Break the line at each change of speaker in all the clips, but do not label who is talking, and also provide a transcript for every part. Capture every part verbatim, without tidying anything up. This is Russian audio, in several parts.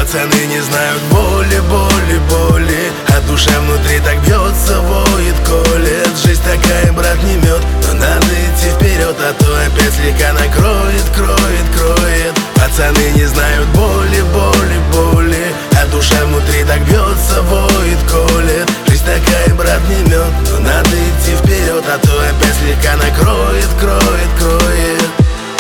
пацаны не знают боли, боли, боли, а душа внутри так бьется, воет, колет. Жизнь такая, брат, не мед, но надо идти вперед, а то опять слегка накроет, кроет, кроет. Пацаны не знают боли, боли, боли, а душа внутри так бьется, воет, колет. Жизнь такая, брат, не мед, но надо идти вперед, а то опять слегка накроет, кроет, кроет.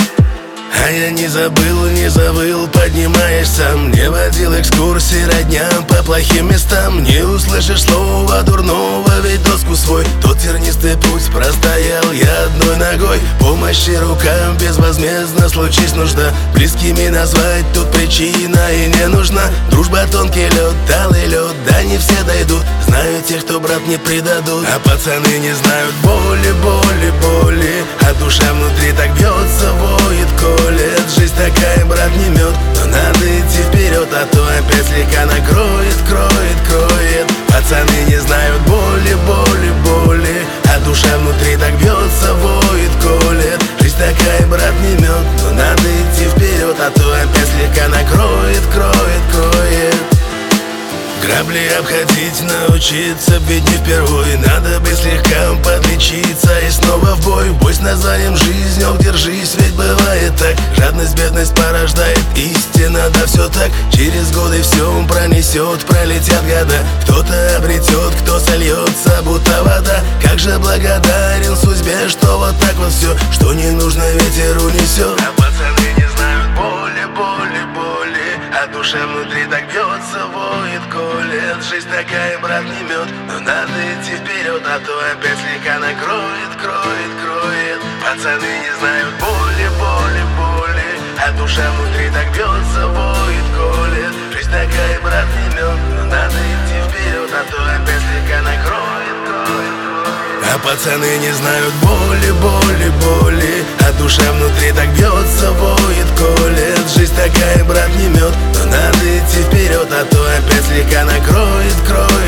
А я не забыл, не завыл, поднимаешь сам. Не водил экскурсии родням по плохим местам. Не услышишь слова дурного, ведь доску свой тот тернистый путь простоял я одной ногой. Помощи рукам безвозмездно, случись нужда. Близкими назвать тут причина и не нужна. Дружба тонкий лед, талый лед, да не все дойдут. Знаю тех, кто, брат, не предадут. А пацаны не знают боли, боли, боли, а душа внутри так бьется, воет, колет. Жизнь такая, брат, не мед, но надо идти вперед, а то опять слегка накроет, кроет, кроет. Пацаны не знают боли, боли, боли, а душа внутри так бьется, воет, колет. Жизнь такая, брат, не мед, но надо идти вперед, а то опять слегка накроет, кроет, кроет. Грабли обходить научиться, ведь не впервой. Надо бы слегка подлечиться и снова в бой. Бой с названием жизнь, ох, держись, ведь бывает так. Жадность, бедность порождает истина, да все так. Через годы все пронесет, пролетят года. Кто-то обретет, кто сольется, будто вода. Как же благодарен судьбе, что вот так вот все, что не нужно, ветер унесет. А пацаны не знают боли, боли, боли, а душа внутри так бьется, воет, колет. Жизнь такая, брат, не мед, но надо идти вперед, а то опять слегка накроет, кроет, кроет. Пацаны не знают боли, боли, боли, а душа внутри так бьется, воет, колет. Жизнь такая, брат, не мед, но надо идти вперед, а то опять слегка накроет, кроет, кроет. А пацаны не знают боли, боли, боли, а душа внутри так бьется, воет, колет. Жизнь такая, брат, не мед, но надо идти вперед, а то опять слегка накроет, кроет.